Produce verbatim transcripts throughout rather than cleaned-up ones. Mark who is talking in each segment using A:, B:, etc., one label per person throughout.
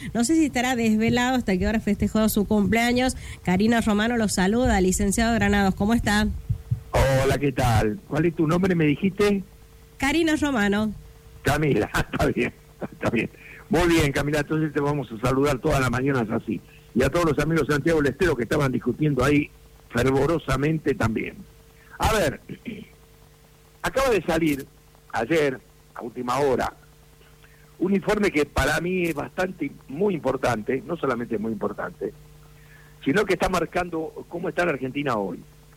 A: No sé si estará desvelado hasta qué hora festejó su cumpleaños. Karina Romano lo saluda, licenciado Granados, ¿cómo está?
B: Hola, ¿qué tal? ¿Cuál es tu nombre, me dijiste?
A: Karina Romano.
B: Camila, está bien, está bien. Muy bien, Camila, entonces te vamos a saludar todas las mañanas así. Y a todos los amigos de Santiago del Estero que estaban discutiendo ahí fervorosamente también. A ver, acaba de salir ayer, a última hora, un informe que para mí es bastante, muy importante, no solamente muy importante, sino que está marcando cómo está la Argentina hoy.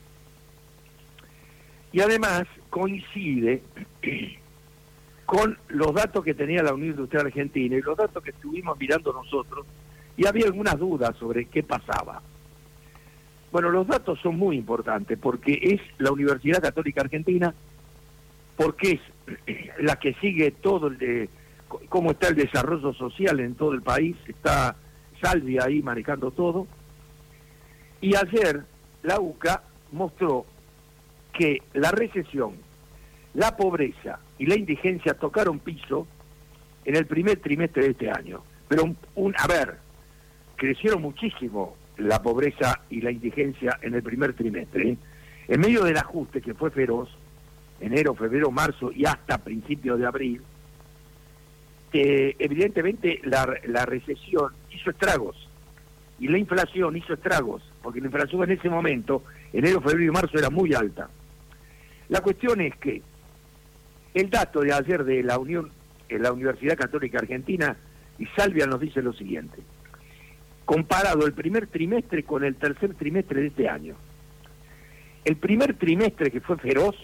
B: Y además coincide con los datos que tenía la Unión Industrial Argentina y los datos que estuvimos mirando nosotros, y había algunas dudas sobre qué pasaba. Bueno, los datos son muy importantes porque es la Universidad Católica Argentina, porque es la que sigue todo el de cómo está el desarrollo social en todo el país, está Salvi ahí manejando todo, y ayer la U C A mostró que la recesión, la pobreza y la indigencia tocaron piso en el primer trimestre de este año. Pero, un, un, a ver, crecieron muchísimo la pobreza y la indigencia en el primer trimestre, ¿eh? En medio del ajuste que fue feroz, enero, febrero, marzo y hasta principios de abril, eh, evidentemente la, la recesión hizo estragos y la inflación hizo estragos, porque la inflación en ese momento, enero, febrero y marzo, era muy alta. La cuestión es que el dato de ayer de la Unión, en la Universidad Católica Argentina, y Salvia nos dice lo siguiente: comparado el primer trimestre con el tercer trimestre de este año, el primer trimestre, que fue feroz,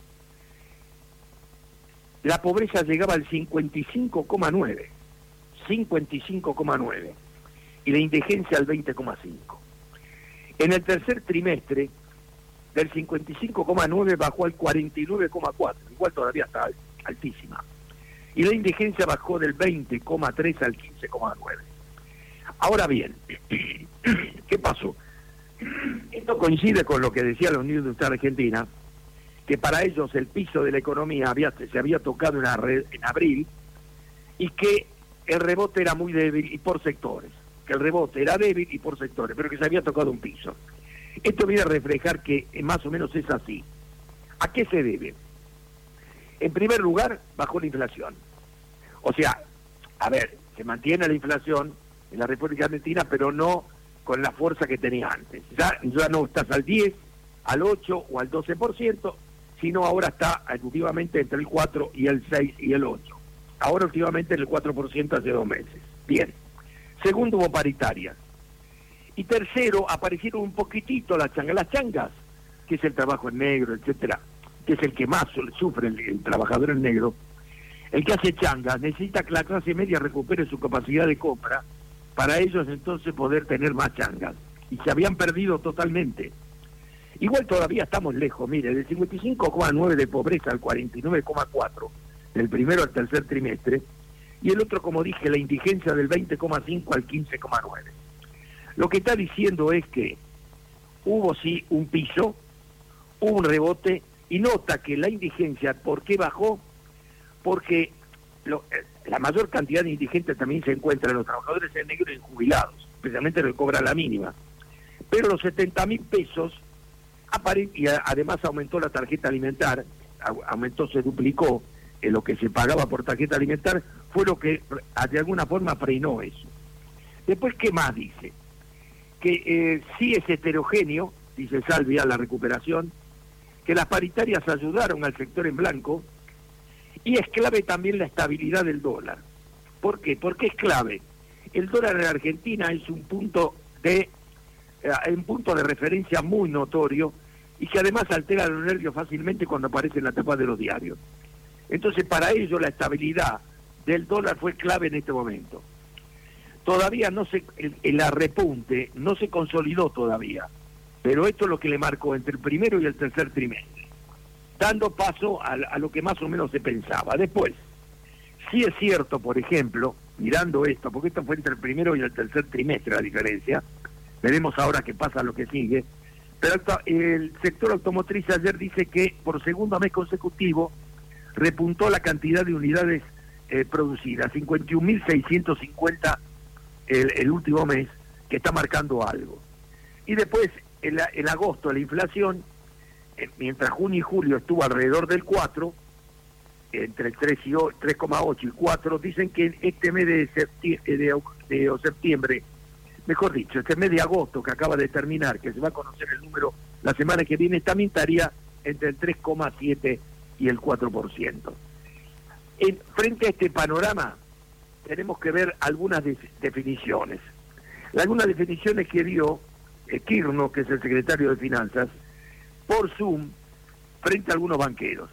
B: la pobreza llegaba al cincuenta y cinco coma nueve, cincuenta y cinco coma nueve, y la indigencia al veinte coma cinco. En el tercer trimestre, del cincuenta y cinco coma nueve bajó al cuarenta y nueve coma cuatro, igual todavía está altísima. Y la indigencia bajó del veinte coma tres al quince coma nueve. Ahora bien, ¿qué pasó? Esto coincide con lo que decía la Unión Industrial Argentina, que para ellos el piso de la economía había, se había tocado en, arre, en abril, y que el rebote era muy débil y por sectores, que el rebote era débil y por sectores, pero que se había tocado un piso. Esto viene a reflejar que más o menos es así. ¿A qué se debe? En primer lugar, bajó la inflación. O sea, a ver, se mantiene la inflación en la República Argentina, pero no con la fuerza que tenía antes. Ya, ya no estás al diez, al ocho o al doce por ciento, sino ahora está últimamente entre el cuatro y el seis y el ocho. Ahora últimamente en el cuatro por ciento hace dos meses. Bien. Segundo, hubo paritarias. Y tercero, aparecieron un poquitito las changas, las changas, que es el trabajo en negro, etcétera, que es el que más sufre el, el trabajador en negro. El que hace changas necesita que la clase media recupere su capacidad de compra para ellos entonces poder tener más changas. Y se habían perdido totalmente. Igual todavía estamos lejos, mire, del cincuenta y cinco coma nueve de pobreza al cuarenta y nueve coma cuatro, del primero al tercer trimestre, y el otro, como dije, la indigencia del veinte coma cinco al quince coma nueve. Lo que está diciendo es que hubo sí un piso, hubo un rebote, y nota que la indigencia, ¿por qué bajó? Porque lo, la mayor cantidad de indigentes también se encuentra en los trabajadores en negro y en jubilados, especialmente los que cobran la mínima. Pero los setenta mil pesos, y además aumentó la tarjeta alimentar, aumentó, se duplicó en lo que se pagaba por tarjeta alimentar, fue lo que de alguna forma frenó eso. Después, ¿qué más dice? Que eh, sí es heterogéneo, dice Salvia, la recuperación, que las paritarias ayudaron al sector en blanco, y es clave también la estabilidad del dólar. ¿Por qué? Porque es clave. El dólar en Argentina es un punto de eh, un punto de referencia muy notorio, y que además altera los nervios fácilmente cuando aparece en la tapa de los diarios. Entonces, para ello la estabilidad del dólar fue clave en este momento. Todavía no se, el, el repunte no se consolidó todavía, pero esto es lo que le marcó entre el primero y el tercer trimestre, dando paso a, a lo que más o menos se pensaba. Después, sí es cierto, por ejemplo, mirando esto, porque esto fue entre el primero y el tercer trimestre la diferencia, veremos ahora qué pasa lo que sigue, pero el sector automotriz ayer dice que por segundo mes consecutivo repuntó la cantidad de unidades eh, producidas, cincuenta y un mil seiscientos cincuenta el, el último mes, que está marcando algo. Y después, en, la, en agosto, la inflación, eh, mientras junio y julio estuvo alrededor del cuatro, entre el tres coma ocho y cuatro, dicen que este mes de septiembre, de, de, de septiembre, mejor dicho, este mes de agosto que acaba de terminar, que se va a conocer el número la semana que viene, también estaría entre el tres coma siete y el cuatro por ciento. En, frente a este panorama, tenemos que ver algunas de, definiciones. Algunas definiciones que dio eh, Kirchner, que es el secretario de Finanzas, por Zoom, frente a algunos banqueros.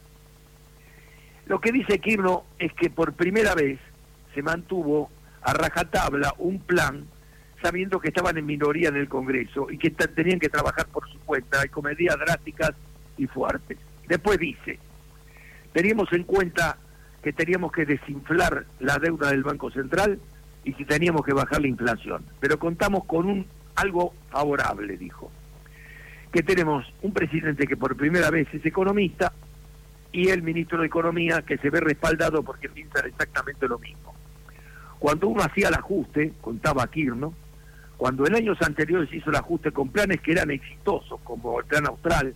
B: Lo que dice Kirchner es que por primera vez se mantuvo a rajatabla un plan, sabiendo que estaban en minoría en el Congreso y que tenían que trabajar por su cuenta y con medidas drásticas y fuertes. Después dice, teníamos en cuenta que teníamos que desinflar la deuda del Banco Central y que teníamos que bajar la inflación. Pero contamos con un algo favorable, dijo, que tenemos un presidente que por primera vez es economista y el ministro de Economía que se ve respaldado porque piensan exactamente lo mismo. Cuando uno hacía el ajuste, contaba Kirchner, cuando en años anteriores se hizo el ajuste con planes que eran exitosos, como el plan austral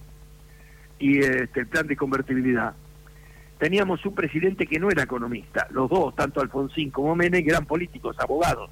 B: y este, el plan de convertibilidad, teníamos un presidente que no era economista. Los dos, tanto Alfonsín como Menem, eran políticos, abogados.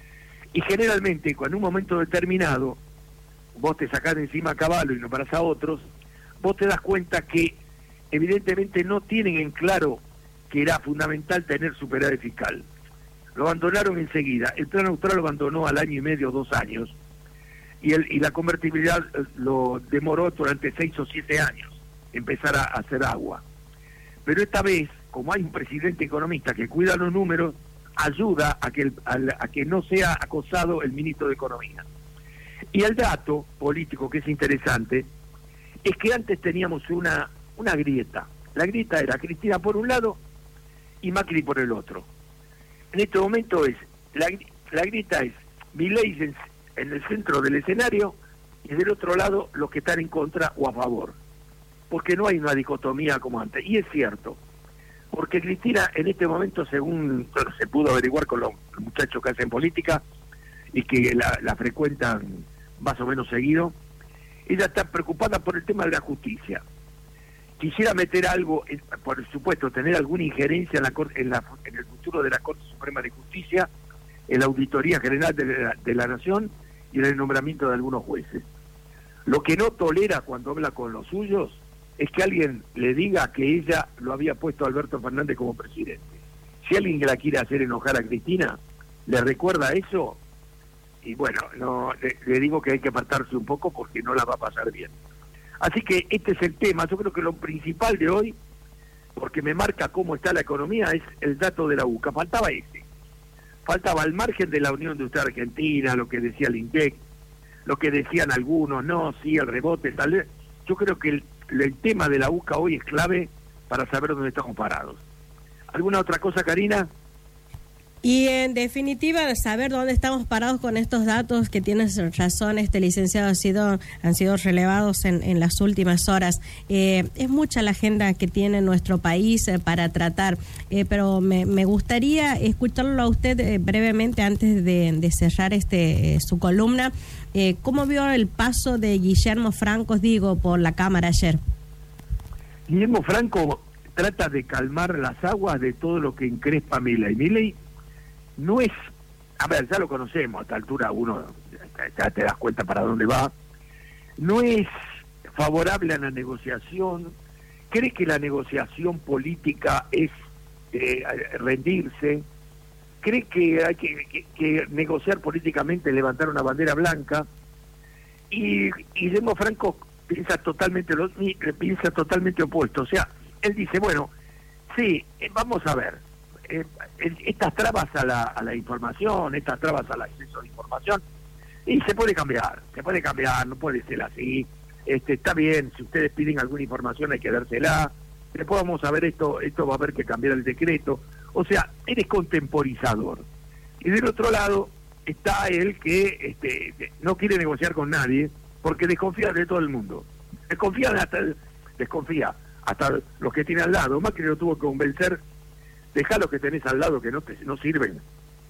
B: Y generalmente, cuando en un momento determinado vos te sacás de encima a Caballo y nombrás a otros, vos te das cuenta que evidentemente no tienen en claro que era fundamental tener superávit fiscal. Lo abandonaron enseguida. El plan austral lo abandonó al año y medio, dos años, y, el, y la convertibilidad lo demoró durante seis o siete años empezar a hacer agua. Pero esta vez, como hay un presidente economista que cuida los números, ayuda a que, el, a, a que no sea acosado el ministro de Economía. Y el dato político que es interesante es que antes teníamos una, una grieta. La grieta era Cristina por un lado y Macri por el otro. En este momento es la, la grieta es Milei en, en el centro del escenario y del otro lado los que están en contra o a favor. Porque no hay una dicotomía como antes. Y es cierto, porque Cristina en este momento, según bueno, se pudo averiguar con los muchachos que hacen política y que la, la frecuentan más o menos seguido, ella está preocupada por el tema de la justicia. Quisiera meter algo, por supuesto, tener alguna injerencia en, la, en, la, en el futuro de la Corte Suprema de Justicia, en la Auditoría General de la, de la Nación y en el nombramiento de algunos jueces. Lo que no tolera cuando habla con los suyos es que alguien le diga que ella lo había puesto a Alberto Fernández como presidente. Si alguien la quiere hacer enojar a Cristina, le recuerda eso, y bueno, no le, le digo que hay que apartarse un poco porque no la va a pasar bien. Así que este es el tema. Yo creo que lo principal de hoy, porque me marca cómo está la economía, es el dato de la U C A. Faltaba ese. Faltaba al margen de la Unión Industrial Argentina, lo que decía el INDEC, lo que decían algunos, no, sí, el rebote, tal vez. Yo creo que el, el tema de la U C A hoy es clave para saber dónde estamos parados. ¿Alguna otra cosa, Karina?
A: Y en definitiva, saber dónde estamos parados con estos datos que tienes razón, este licenciado, ha sido, han sido relevados en, en las últimas horas. Eh, es mucha la agenda que tiene nuestro país eh, para tratar, eh, pero me, me gustaría escucharlo a usted eh, brevemente antes de, de cerrar este eh, su columna. Eh, ¿Cómo vio el paso de Guillermo Franco, digo, por la Cámara ayer?
B: Guillermo Franco trata de calmar las aguas de todo lo que encrespa a Milei. Milei no es, a ver, ya lo conocemos, a esta altura uno ya te das cuenta para dónde va, no es favorable a la negociación, cree que la negociación política es eh, rendirse, cree que hay que, que, que negociar políticamente, levantar una bandera blanca, y Guillermo Franco piensa totalmente, lo, piensa totalmente opuesto. O sea, él dice, bueno, sí, eh, vamos a ver, Eh, estas trabas a la, a la información, estas trabas al acceso a la información, y se puede cambiar, se puede cambiar, no puede ser así. Este, está bien, si ustedes piden alguna información hay que dársela, después vamos a ver esto, esto va a haber que cambiar el decreto. O sea, él es contemporizador. Y del otro lado está él que este, no quiere negociar con nadie porque desconfía de todo el mundo. Desconfía hasta, desconfía hasta los que tiene al lado. Macri lo tuvo que convencer. Dejá los que tenés al lado que no te, no sirven.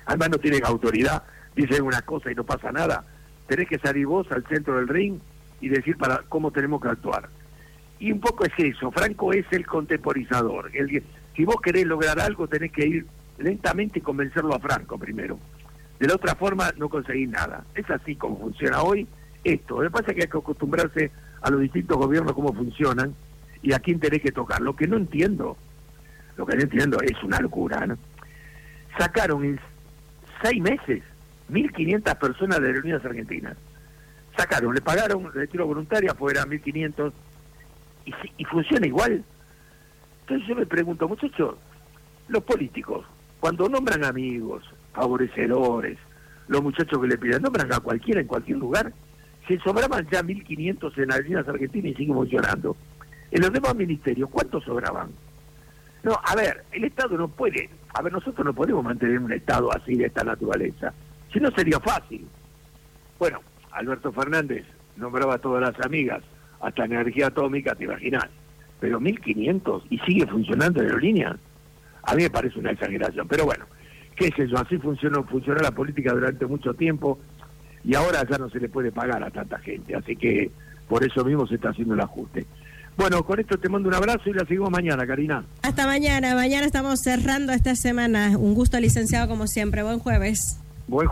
B: además no tienen autoridad, dicen una cosa y no pasa nada. Tenés que salir vos al centro del ring y decir para cómo tenemos que actuar. Y un poco es eso, Franco es el contemporizador. El, si vos querés lograr algo, tenés que ir lentamente y convencerlo a Franco primero. De la otra forma, no conseguís nada. Es así como funciona hoy esto. Lo que pasa es que hay que acostumbrarse a los distintos gobiernos cómo funcionan y a quién tenés que tocar. Lo que no entiendo, lo que no entiendo es una locura, ¿no? Sacaron en seis meses mil quinientas personas de Aerolíneas Argentinas. Sacaron, le pagaron retiro voluntario afuera, mil quinientos, y, y funciona igual. Entonces yo me pregunto, muchachos, los políticos, cuando nombran amigos, favorecedores, los muchachos que le piden, nombran a cualquiera en cualquier lugar, se sobraban ya mil quinientos en Aerolíneas Argentinas y sigue funcionando. En los demás ministerios, ¿cuántos sobraban? No, a ver, el Estado no puede, a ver, nosotros no podemos mantener un Estado así de esta naturaleza, si no sería fácil. Bueno, Alberto Fernández nombraba a todas las amigas, hasta energía atómica, te imaginas, pero mil quinientos y sigue funcionando en Aerolíneas, a mí me parece una exageración, pero bueno, qué sé yo, así funcionó, funcionó la política durante mucho tiempo y ahora ya no se le puede pagar a tanta gente, así que por eso mismo se está haciendo el ajuste. Bueno, con esto te mando un abrazo y la seguimos mañana, Karina.
A: Hasta mañana, mañana estamos cerrando esta semana. Un gusto, licenciado, como siempre. Buen jueves.